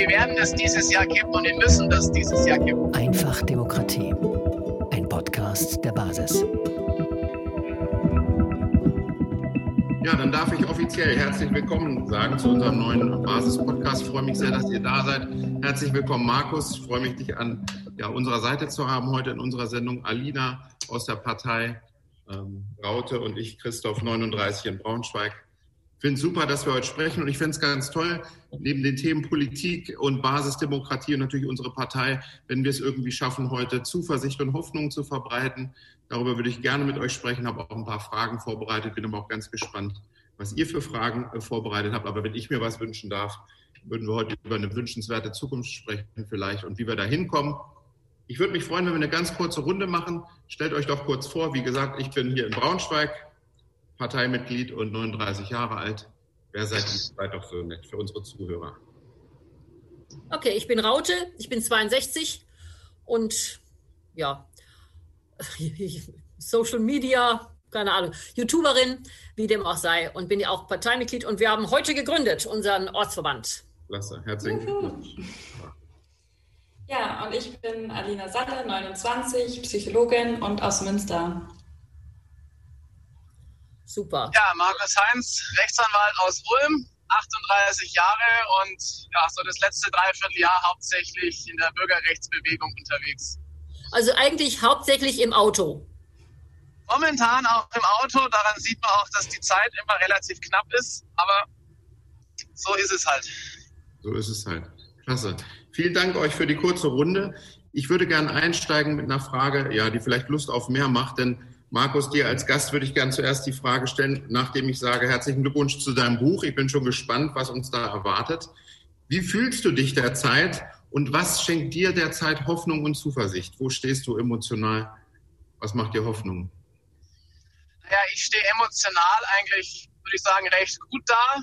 wir werden es dieses Jahr kippen und wir müssen das dieses Jahr kippen. Einfach Demokratie. Ein Podcast der Basis. Ja, dann darf ich offiziell herzlich willkommen sagen zu unserem neuen Basis-Podcast. Ich freue mich sehr, dass ihr da seid. Herzlich willkommen, Markus. Ich freue mich, dich an unserer Seite zu haben heute in unserer Sendung. Alina aus der Partei, Raute und ich, Christoph, 39 in Braunschweig. Ich finde es super, dass wir heute sprechen und ich finde es ganz toll, neben den Themen Politik und Basisdemokratie und natürlich unsere Partei, wenn wir es irgendwie schaffen, heute Zuversicht und Hoffnung zu verbreiten. Darüber würde ich gerne mit euch sprechen, habe auch ein paar Fragen vorbereitet, bin aber auch ganz gespannt, was ihr für Fragen vorbereitet habt. Aber wenn ich mir was wünschen darf, würden wir heute über eine wünschenswerte Zukunft sprechen vielleicht und wie wir da hinkommen. Ich würde mich freuen, wenn wir eine ganz kurze Runde machen. Stellt euch doch kurz vor, wie gesagt, ich bin hier in Braunschweig, Parteimitglied und 39 Jahre alt. Wer seid ihr? Seid doch so nett für unsere Zuhörer. Okay, ich bin Raute, ich bin 62 und Social Media, keine Ahnung, YouTuberin, wie dem auch sei, und bin ja auch Parteimitglied und wir haben heute gegründet, unseren Ortsverband. Klasse, herzlichen Glückwunsch. Ja, und ich bin Alina Salle, 29, Psychologin und aus Münster. Super. Ja, Markus Heinz, Rechtsanwalt aus Ulm, 38 Jahre und so das letzte Dreivierteljahr hauptsächlich in der Bürgerrechtsbewegung unterwegs. Also eigentlich hauptsächlich im Auto. Momentan auch im Auto, daran sieht man auch, dass die Zeit immer relativ knapp ist, aber so ist es halt. So ist es halt. Klasse. Vielen Dank euch für die kurze Runde. Ich würde gerne einsteigen mit einer Frage, die vielleicht Lust auf mehr macht, denn Markus, dir als Gast würde ich gerne zuerst die Frage stellen, nachdem ich sage, herzlichen Glückwunsch zu deinem Buch. Ich bin schon gespannt, was uns da erwartet. Wie fühlst du dich derzeit und was schenkt dir derzeit Hoffnung und Zuversicht? Wo stehst du emotional? Was macht dir Hoffnung? Ja, ich stehe emotional eigentlich, würde ich sagen, recht gut da.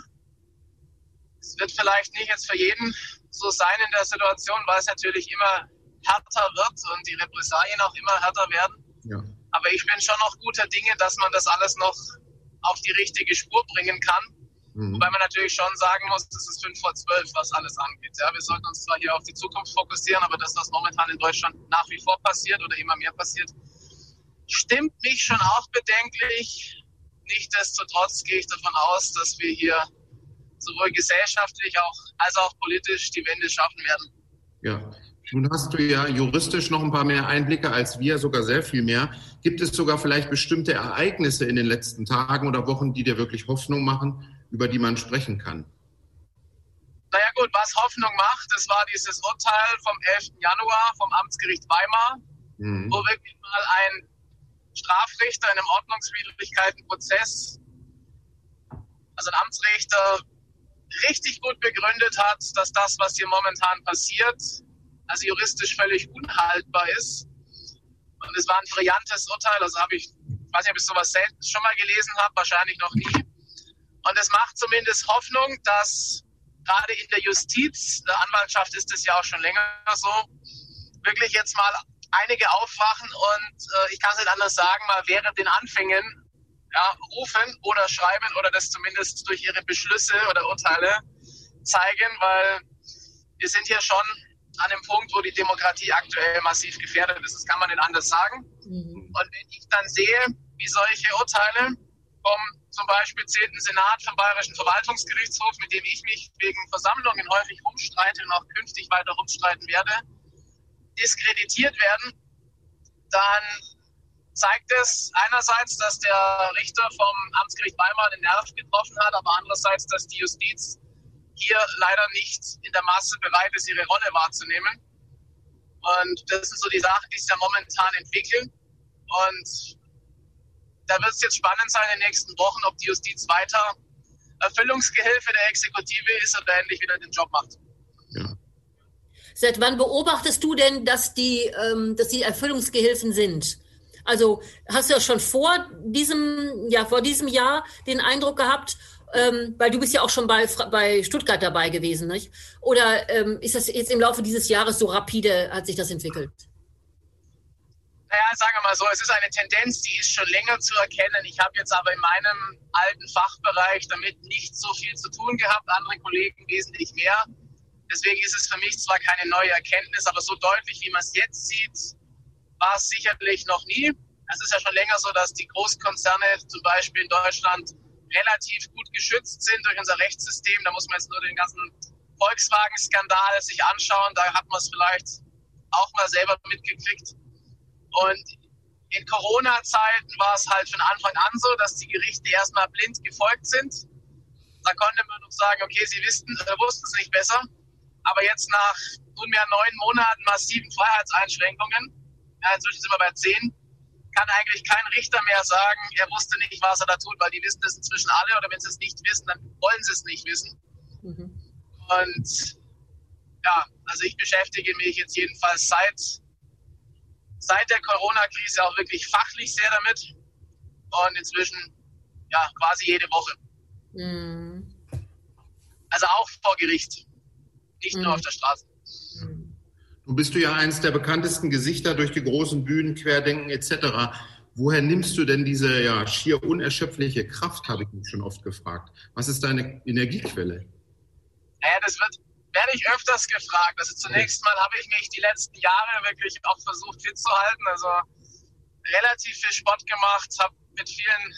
Es wird vielleicht nicht jetzt für jeden so sein in der Situation, weil es natürlich immer härter wird und die Repressalien auch immer härter werden. Ja. Aber ich bin schon noch guter Dinge, dass man das alles noch auf die richtige Spur bringen kann. Wobei man natürlich schon sagen muss, das ist 5 vor 12, was alles angeht. Ja, wir sollten uns zwar hier auf die Zukunft fokussieren, aber das, was momentan in Deutschland nach wie vor passiert oder immer mehr passiert, stimmt mich schon auch bedenklich. Nichtsdestotrotz gehe ich davon aus, dass wir hier sowohl gesellschaftlich als auch politisch die Wende schaffen werden. Ja. Nun hast du ja juristisch noch ein paar mehr Einblicke als wir, sogar sehr viel mehr. Gibt es sogar vielleicht bestimmte Ereignisse in den letzten Tagen oder Wochen, die dir wirklich Hoffnung machen, über die man sprechen kann? Naja gut, was Hoffnung macht, das war dieses Urteil vom 11. Januar vom Amtsgericht Weimar, wo wirklich mal ein Strafrichter in einem Ordnungswidrigkeitenprozess, also ein Amtsrichter, richtig gut begründet hat, dass das, was hier momentan passiert, also juristisch völlig unhaltbar ist. Und es war ein brillantes Urteil, also ich weiß nicht, ob ich sowas selten schon mal gelesen habe, wahrscheinlich noch nie. Und es macht zumindest Hoffnung, dass gerade in der Justiz, der Anwaltschaft ist es ja auch schon länger so, wirklich jetzt mal einige aufwachen und ich kann es nicht anders sagen, mal während den Anfängen rufen oder schreiben oder das zumindest durch ihre Beschlüsse oder Urteile zeigen, weil wir sind hier schon an einem Punkt, wo die Demokratie aktuell massiv gefährdet ist. Das kann man nicht anders sagen. Und wenn ich dann sehe, wie solche Urteile vom zum Beispiel 10. Senat vom Bayerischen Verwaltungsgerichtshof, mit dem ich mich wegen Versammlungen häufig rumstreite und auch künftig weiter rumstreiten werde, diskreditiert werden, dann zeigt es einerseits, dass der Richter vom Amtsgericht Weimar den Nerv getroffen hat, aber andererseits, dass die Justiz hier leider nicht in der Masse bereit ist, ihre Rolle wahrzunehmen. Und das sind so die Sachen, die sich ja momentan entwickeln. Und da wird es jetzt spannend sein in den nächsten Wochen, ob die Justiz weiter Erfüllungsgehilfe der Exekutive ist oder endlich wieder den Job macht. Ja. Seit wann beobachtest du denn, dass die Erfüllungsgehilfen sind? Also hast du ja schon vor diesem Jahr den Eindruck gehabt, weil du bist ja auch schon bei Stuttgart dabei gewesen, nicht? Oder ist das jetzt im Laufe dieses Jahres so rapide, hat sich das entwickelt? Naja, sagen wir mal so, es ist eine Tendenz, die ist schon länger zu erkennen. Ich habe jetzt aber in meinem alten Fachbereich damit nicht so viel zu tun gehabt, andere Kollegen wesentlich mehr. Deswegen ist es für mich zwar keine neue Erkenntnis, aber so deutlich, wie man es jetzt sieht, war es sicherlich noch nie. Es ist ja schon länger so, dass die Großkonzerne zum Beispiel in Deutschland relativ gut geschützt sind durch unser Rechtssystem. Da muss man jetzt nur den ganzen Volkswagen-Skandal sich anschauen. Da hat man es vielleicht auch mal selber mitgekriegt. Und in Corona-Zeiten war es halt von Anfang an so, dass die Gerichte erstmal blind gefolgt sind. Da konnte man noch sagen, okay, sie wussten es nicht besser. Aber jetzt nach nunmehr 9 Monaten massiven Freiheitseinschränkungen, ja, inzwischen sind wir bei 10, kann eigentlich kein Richter mehr sagen, er wusste nicht, was er da tut, weil die wissen das inzwischen alle, oder wenn sie es nicht wissen, dann wollen sie es nicht wissen. Mhm. Und ja, also ich beschäftige mich jetzt jedenfalls seit der Corona-Krise auch wirklich fachlich sehr damit und inzwischen ja quasi jede Woche. Mhm. Also auch vor Gericht, nicht nur auf der Straße. Nun bist du ja eines der bekanntesten Gesichter durch die großen Bühnen, Querdenken etc. Woher nimmst du denn diese ja schier unerschöpfliche Kraft, habe ich mich schon oft gefragt. Was ist deine Energiequelle? Naja, werde ich öfters gefragt. Also zunächst mal habe ich mich die letzten Jahre wirklich auch versucht fit zu halten. Also relativ viel Sport gemacht, habe mit vielen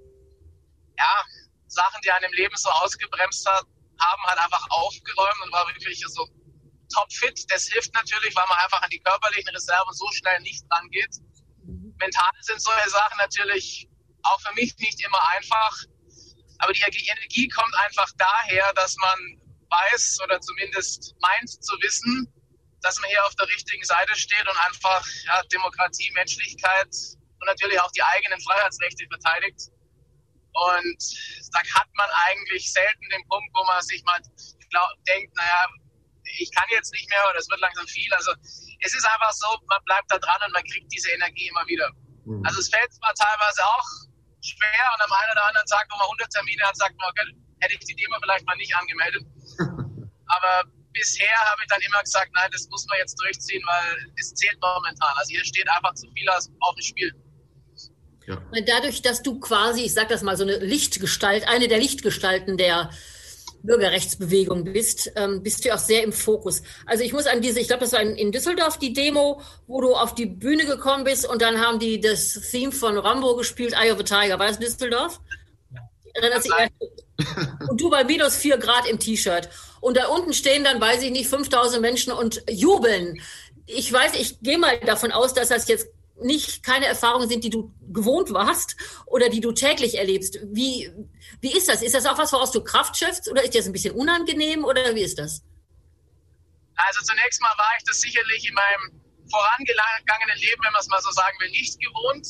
Sachen, die einem im Leben so ausgebremst haben, halt einfach aufgeräumt und war wirklich so topfit. Das hilft natürlich, weil man einfach an die körperlichen Reserven so schnell nicht rangeht. Mental sind solche Sachen natürlich auch für mich nicht immer einfach. Aber die Energie kommt einfach daher, dass man weiß oder zumindest meint zu wissen, dass man hier auf der richtigen Seite steht und einfach Demokratie, Menschlichkeit und natürlich auch die eigenen Freiheitsrechte verteidigt. Und da hat man eigentlich selten den Punkt, wo man sich mal denkt, naja, ich kann jetzt nicht mehr oder es wird langsam viel. Also es ist einfach so, man bleibt da dran und man kriegt diese Energie immer wieder. Mhm. Also es fällt zwar teilweise auch schwer und am einen oder anderen Tag, wo man 100 Termine hat, sagt man, okay, hätte ich die Demo vielleicht mal nicht angemeldet. Aber bisher habe ich dann immer gesagt, nein, das muss man jetzt durchziehen, weil es zählt momentan. Also hier steht einfach zu viel auf dem Spiel. Ja. Dadurch, dass du quasi, ich sag das mal, so eine Lichtgestalt, eine der Lichtgestalten der Bürgerrechtsbewegung bist, bist du auch sehr im Fokus. Also ich muss an ich glaube, das war in Düsseldorf die Demo, wo du auf die Bühne gekommen bist und dann haben die das Theme von Rambo gespielt, Eye of the Tiger. War das Düsseldorf? Ja. Und du bei -4 Grad im T-Shirt. Und da unten stehen dann, weiß ich nicht, 5000 Menschen und jubeln. Ich gehe mal davon aus, dass das jetzt keine Erfahrungen sind, die du gewohnt warst oder die du täglich erlebst. Wie ist das? Ist das auch was, woraus du Kraft schöpfst oder ist dir das ein bisschen unangenehm oder wie ist das? Also zunächst mal war ich das sicherlich in meinem vorangegangenen Leben, wenn man es mal so sagen will, nicht gewohnt.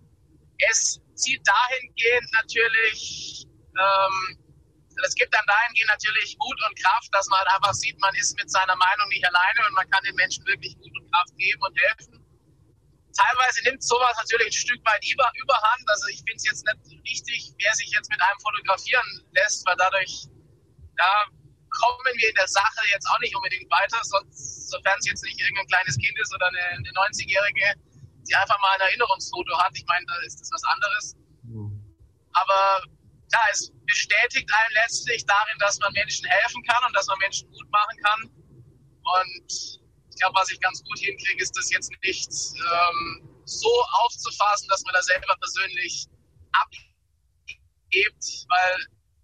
Es zieht dahingehend natürlich, es gibt dann dahingehend natürlich Mut und Kraft, dass man halt einfach sieht, man ist mit seiner Meinung nicht alleine und man kann den Menschen wirklich Mut und Kraft geben und helfen. Teilweise nimmt sowas natürlich ein Stück weit überhand. Also ich finde es jetzt nicht richtig, wer sich jetzt mit einem fotografieren lässt, weil dadurch kommen wir in der Sache jetzt auch nicht unbedingt weiter, sofern es jetzt nicht irgendein kleines Kind ist oder eine 90-Jährige, die einfach mal ein Erinnerungsfoto hat. Ich meine, da ist das was anderes. Aber ja, es bestätigt einen letztlich darin, dass man Menschen helfen kann und dass man Menschen gut machen kann. Und ich glaube, was ich ganz gut hinkriege, ist das jetzt nicht so aufzufassen, dass man da selber persönlich abgibt, weil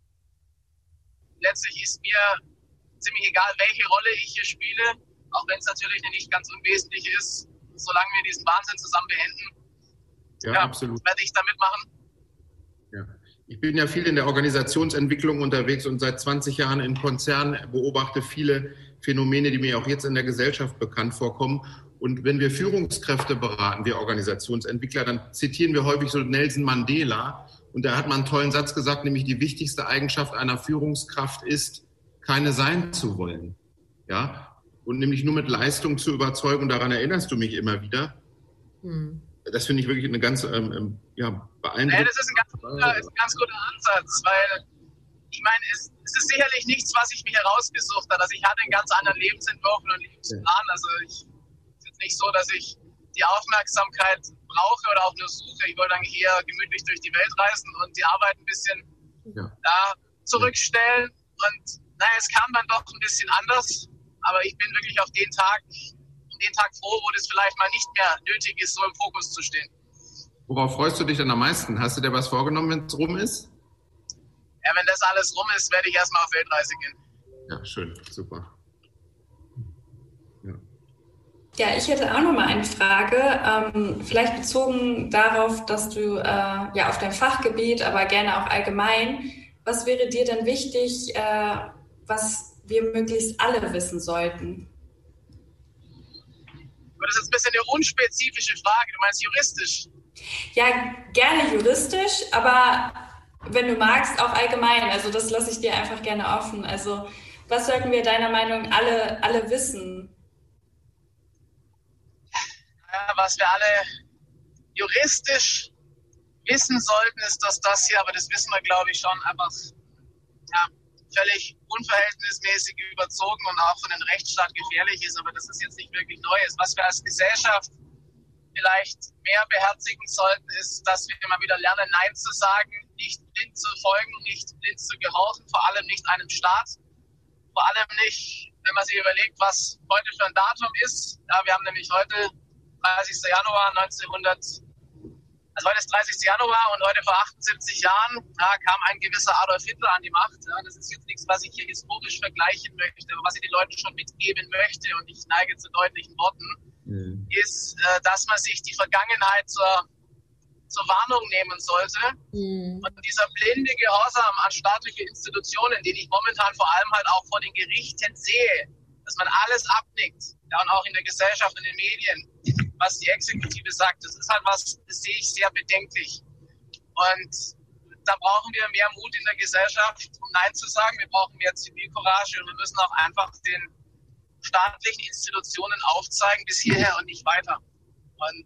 letztlich ist mir ziemlich egal, welche Rolle ich hier spiele, auch wenn es natürlich eine nicht ganz unwesentliche ist, solange wir diesen Wahnsinn zusammen beenden. Absolut. Werde ich da mitmachen. Ja. Ich bin ja viel in der Organisationsentwicklung unterwegs und seit 20 Jahren in Konzernen beobachte viele Phänomene, die mir auch jetzt in der Gesellschaft bekannt vorkommen. Und wenn wir Führungskräfte beraten, wir Organisationsentwickler, dann zitieren wir häufig so Nelson Mandela. Und da hat man einen tollen Satz gesagt, nämlich die wichtigste Eigenschaft einer Führungskraft ist, keine sein zu wollen. Ja? Und nämlich nur mit Leistung zu überzeugen. Und daran erinnerst du mich immer wieder. Das finde ich wirklich eine ganz beeindruckende. Ja, das ist ein ganz guter Ansatz, weil ich meine, es ist sicherlich nichts, was ich mir herausgesucht habe. Also ich hatte einen ganz anderen Lebensentwurf und einen Lebensplan. Also es ist jetzt nicht so, dass ich die Aufmerksamkeit brauche oder auch nur suche. Ich wollte eigentlich eher gemütlich durch die Welt reisen und die Arbeit ein bisschen zurückstellen. Und es kam dann doch ein bisschen anders. Aber ich bin wirklich auf den Tag froh, wo das vielleicht mal nicht mehr nötig ist, so im Fokus zu stehen. Worauf freust du dich denn am meisten? Hast du dir was vorgenommen, wenn es rum ist? Ja, wenn das alles rum ist, werde ich erstmal auf Weltreise gehen. Ja, schön, super. Ja, ich hätte auch noch mal eine Frage, vielleicht bezogen darauf, dass du auf dein Fachgebiet, aber gerne auch allgemein, was wäre dir denn wichtig, was wir möglichst alle wissen sollten? Aber das ist ein bisschen eine unspezifische Frage. Du meinst juristisch? Ja, gerne juristisch, aber wenn du magst, auch allgemein. Also das lasse ich dir einfach gerne offen. Also was sollten wir deiner Meinung nach alle wissen? Ja, was wir alle juristisch wissen sollten, ist, dass das hier, aber das wissen wir, glaube ich, schon, einfach völlig unverhältnismäßig überzogen und auch für den Rechtsstaat gefährlich ist. Aber das ist jetzt nicht wirklich Neues. Was wir als Gesellschaft vielleicht mehr beherzigen sollten, ist, dass wir immer wieder lernen, Nein zu sagen, nicht blind zu folgen, nicht blind zu gehorchen, vor allem nicht einem Staat, vor allem nicht, wenn man sich überlegt, was heute für ein Datum ist. Ja, wir haben nämlich heute 30. Januar 1900, also heute ist 30. Januar und heute vor 78 Jahren kam ein gewisser Adolf Hitler an die Macht. Ja, das ist jetzt nichts, was ich hier historisch vergleichen möchte, aber was ich den Leuten schon mitgeben möchte, und ich neige zu deutlichen Worten, ist, dass man sich die Vergangenheit zur Warnung nehmen sollte. Und dieser blinde Gehorsam an staatliche Institutionen, den ich momentan vor allem halt auch vor den Gerichten sehe, dass man alles abnickt, ja, und auch in der Gesellschaft, in den Medien, was die Exekutive sagt, das ist halt was, das sehe ich sehr bedenklich. Und da brauchen wir mehr Mut in der Gesellschaft, um Nein zu sagen. Wir brauchen mehr Zivilcourage und wir müssen auch einfach den staatlichen Institutionen aufzeigen, bis hierher und nicht weiter. Und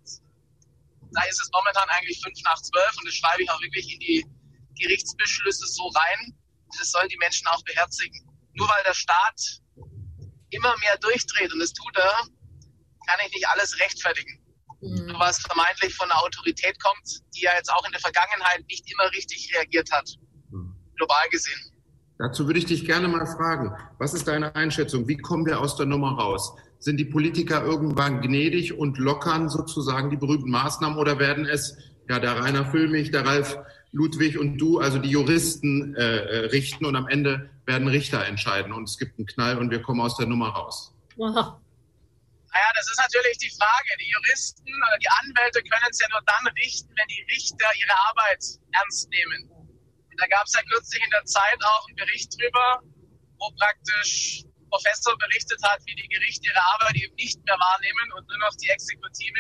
da ist es momentan eigentlich 11:55 und das schreibe ich auch wirklich in die Gerichtsbeschlüsse so rein. Das sollen die Menschen auch beherzigen. Nur weil der Staat immer mehr durchdreht, und das tut er, kann ich nicht alles rechtfertigen. Nur was vermeintlich von der Autorität kommt, die ja jetzt auch in der Vergangenheit nicht immer richtig reagiert hat, global gesehen. Dazu würde ich dich gerne mal fragen, was ist deine Einschätzung? Wie kommen wir aus der Nummer raus? Sind die Politiker irgendwann gnädig und lockern sozusagen die berühmten Maßnahmen oder werden es der Rainer Füllmich, der Ralf Ludwig und du, also die Juristen richten und am Ende werden Richter entscheiden und es gibt einen Knall und wir kommen aus der Nummer raus? Aha. Naja, das ist natürlich die Frage. Die Juristen oder die Anwälte können es ja nur dann richten, wenn die Richter ihre Arbeit ernst nehmen. Da gab es ja kürzlich in der Zeit auch einen Bericht drüber, wo praktisch Professor berichtet hat, wie die Gerichte ihre Arbeit eben nicht mehr wahrnehmen und nur noch die Exekutive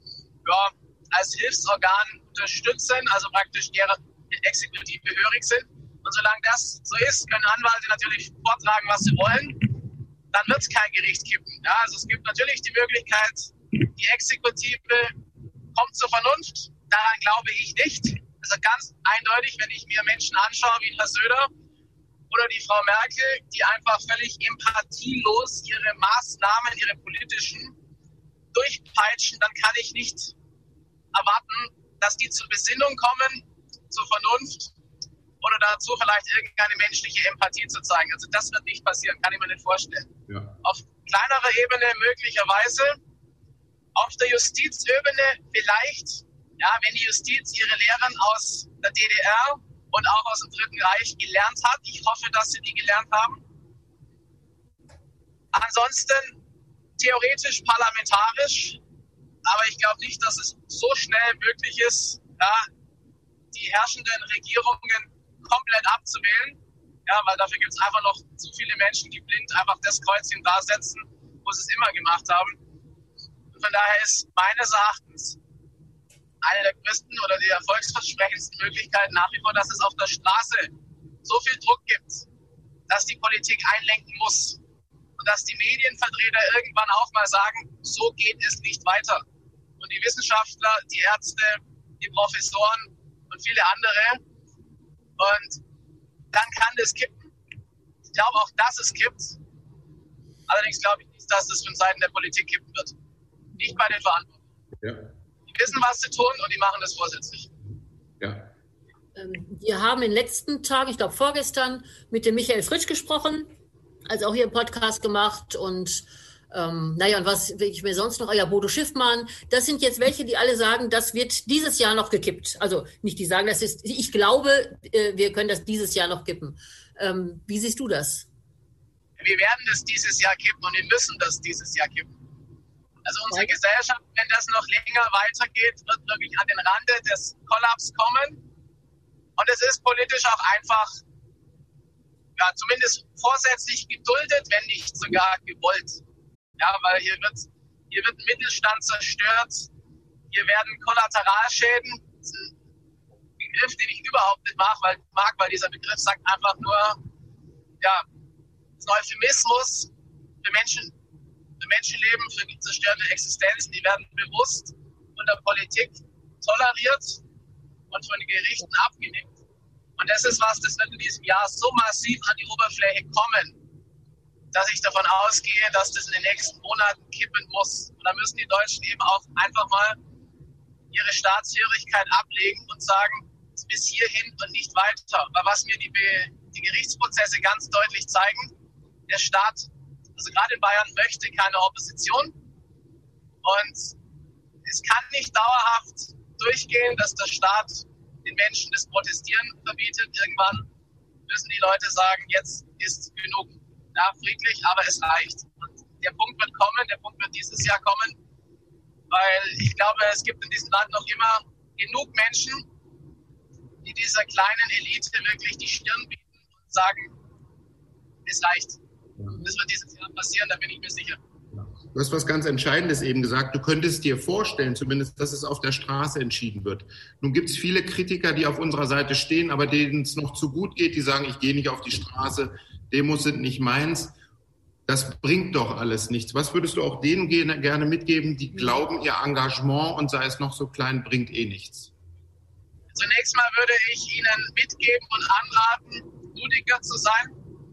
als Hilfsorgan unterstützen, also praktisch deren Exekutive hörig sind. Und solange das so ist, können Anwälte natürlich vortragen, was sie wollen. Dann wird es kein Gericht kippen. Ja, also es gibt natürlich die Möglichkeit, die Exekutive kommt zur Vernunft. Daran glaube ich nicht. Also ganz eindeutig, wenn ich mir Menschen anschaue wie Herr Söder oder die Frau Merkel, die einfach völlig empathielos ihre Maßnahmen, ihre politischen, durchpeitschen, dann kann ich nicht erwarten, dass die zur Besinnung kommen, zur Vernunft oder dazu vielleicht irgendeine menschliche Empathie zu zeigen. Also das wird nicht passieren, kann ich mir nicht vorstellen. Ja. Auf kleinerer Ebene möglicherweise, auf der Justizebene vielleicht, ja, wenn die Justiz ihre Lehren aus der DDR und auch aus dem Dritten Reich gelernt hat. Ich hoffe, dass sie die gelernt haben. Ansonsten theoretisch parlamentarisch, aber ich glaube nicht, dass es so schnell möglich ist, die herrschenden Regierungen komplett abzuwählen. Ja, weil dafür gibt es einfach noch zu viele Menschen, die blind einfach das Kreuzchen da setzen, wo sie es immer gemacht haben. Und von daher ist meines Erachtens eine der größten oder die erfolgsversprechendsten Möglichkeiten nach wie vor, dass es auf der Straße so viel Druck gibt, dass die Politik einlenken muss und dass die Medienvertreter irgendwann auch mal sagen, so geht es nicht weiter. Und die Wissenschaftler, die Ärzte, die Professoren und viele andere. Und dann kann das kippen. Ich glaube auch, dass es kippt. Allerdings glaube ich nicht, dass das von Seiten der Politik kippen wird. Nicht bei den Verantwortlichen. Ja. Die wissen, was sie tun und die machen das vorsätzlich. Ja. Wir haben in den letzten Tagen, ich glaube vorgestern, mit dem Michael Fritsch gesprochen. also auch hier einen Podcast gemacht und und was ich mir sonst noch, Bodo Schiffmann, das sind jetzt welche, die alle sagen, das wird dieses Jahr noch gekippt. Also nicht die sagen, ich glaube, wir können das dieses Jahr noch kippen. Wie siehst du das? Wir werden das dieses Jahr kippen und wir müssen das dieses Jahr kippen. Also unsere Gesellschaft, wenn das noch länger weitergeht, wird wirklich an den Rande des Kollaps kommen. Und es ist politisch auch einfach, zumindest vorsätzlich geduldet, wenn nicht sogar gewollt. Ja, weil hier wird Mittelstand zerstört, hier werden Kollateralschäden, das ist ein Begriff, den ich überhaupt nicht mag, weil dieser Begriff sagt einfach nur, das Euphemismus für Menschenleben, für zerstörte Existenzen, die werden bewusst von der Politik toleriert und von den Gerichten abgenickt. Und das ist was, das wird in diesem Jahr so massiv an die Oberfläche kommen, dass ich davon ausgehe, dass das in den nächsten Monaten kippen muss. Und da müssen die Deutschen eben auch einfach mal ihre Staatshörigkeit ablegen und sagen, bis hierhin und nicht weiter. Weil was mir die Gerichtsprozesse ganz deutlich zeigen, der Staat, also gerade in Bayern, möchte keine Opposition. Und es kann nicht dauerhaft durchgehen, dass der Staat den Menschen das Protestieren verbietet. Irgendwann müssen die Leute sagen, jetzt ist genug. Ja, friedlich, aber es reicht. Und der Punkt wird kommen, der Punkt wird dieses Jahr kommen, weil ich glaube, es gibt in diesem Land noch immer genug Menschen, die dieser kleinen Elite wirklich die Stirn bieten und sagen, es reicht. Das wird dieses Jahr passieren, da bin ich mir sicher. Du hast was ganz Entscheidendes eben gesagt. Du könntest dir vorstellen, zumindest, dass es auf der Straße entschieden wird. Nun gibt es viele Kritiker, die auf unserer Seite stehen, aber denen es noch zu gut geht, die sagen, ich gehe nicht auf die Straße, Demos sind nicht meins. Das bringt doch alles nichts. Was würdest du auch denen gerne mitgeben, die glauben, ihr Engagement, und sei es noch so klein, bringt nichts? Zunächst mal würde ich Ihnen mitgeben und anraten, mutiger zu sein.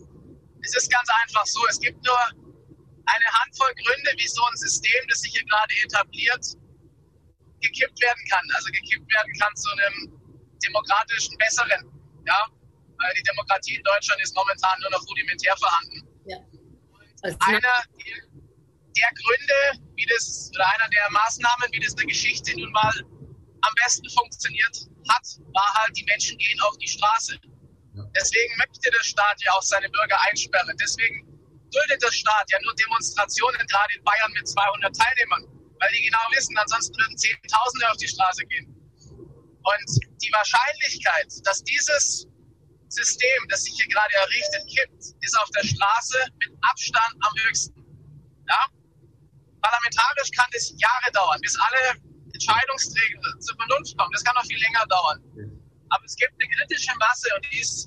Es ist ganz einfach so, es gibt nur eine Handvoll Gründe, wie so ein System, das sich hier gerade etabliert, gekippt werden kann. Also gekippt werden kann zu einem demokratischen, besseren. Ja? Weil die Demokratie in Deutschland ist momentan nur noch rudimentär vorhanden. Ja. Und einer der Gründe, oder einer der Maßnahmen, wie das in der Geschichte nun mal am besten funktioniert hat, war halt, die Menschen gehen auf die Straße. Ja. Deswegen möchte der Staat ja auch seine Bürger einsperren. Deswegen duldet der Staat ja nur Demonstrationen, gerade in Bayern mit 200 Teilnehmern, weil die genau wissen, ansonsten würden Zehntausende auf die Straße gehen. Und die Wahrscheinlichkeit, dass dieses System, das sich hier gerade errichtet, kippt, ist auf der Straße mit Abstand am höchsten. Ja? Parlamentarisch kann es Jahre dauern, bis alle Entscheidungsträger zur Vernunft kommen. Das kann noch viel länger dauern. Aber es gibt eine kritische Masse und die ist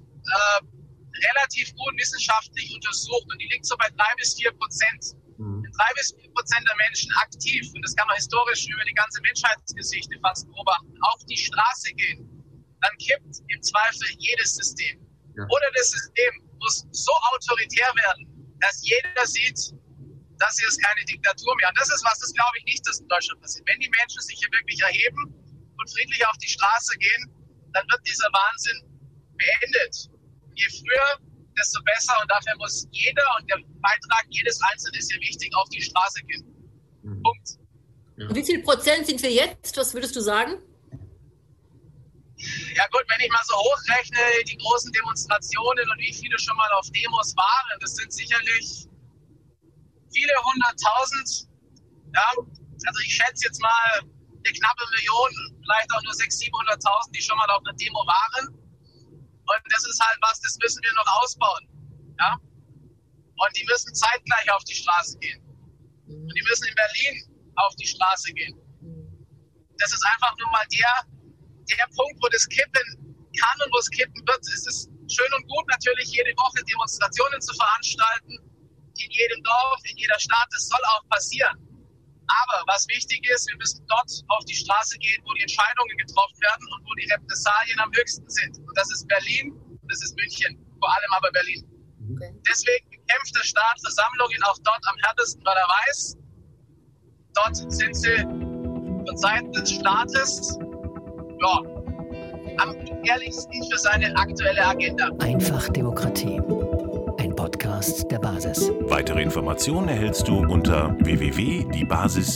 relativ gut wissenschaftlich untersucht und die liegt so bei 3-4%. Wenn 3-4% der Menschen aktiv, und das kann man historisch über die ganze Menschheitsgeschichte fast beobachten, auf die Straße gehen, dann kippt im Zweifel jedes System. Ja. Oder das System muss so autoritär werden, dass jeder sieht, das hier ist keine Diktatur mehr. Und das ist was, das glaube ich nicht, dass in Deutschland passiert. Wenn die Menschen sich hier wirklich erheben und friedlich auf die Straße gehen, dann wird dieser Wahnsinn beendet. Je früher, desto besser. Und dafür muss jeder, und der Beitrag jedes Einzelnen ist hier wichtig, auf die Straße gehen. Punkt. Ja. Wie viel Prozent sind wir jetzt? Was würdest du sagen? Ja gut, wenn ich mal so hochrechne, die großen Demonstrationen und wie viele schon mal auf Demos waren, das sind sicherlich viele 100.000. Ja, also ich schätze jetzt mal eine knappe Million, vielleicht auch nur 600.000, 700.000, die schon mal auf einer Demo waren. Und das ist halt was, das müssen wir noch ausbauen. Ja? Und die müssen zeitgleich auf die Straße gehen. Und die müssen in Berlin auf die Straße gehen. Das ist einfach nur mal der Punkt, wo das kippen kann und wo es kippen wird. Es ist schön und gut, natürlich jede Woche Demonstrationen zu veranstalten, in jedem Dorf, in jeder Stadt. Das soll auch passieren. Aber was wichtig ist, wir müssen dort auf die Straße gehen, wo die Entscheidungen getroffen werden und wo die Repressalien am höchsten sind. Und das ist Berlin und das ist München, vor allem aber Berlin. Okay. Deswegen bekämpft der Staat Versammlungen auch dort am härtesten, weil er weiß, dort sind sie von Seiten des Staates am ehrlichsten für seine aktuelle Agenda. Einfach Demokratie. Ein Podcast Podcast der Basis. Weitere Informationen erhältst du unter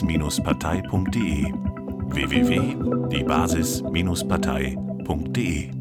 www.diebasis-partei.de. www.diebasis-partei.de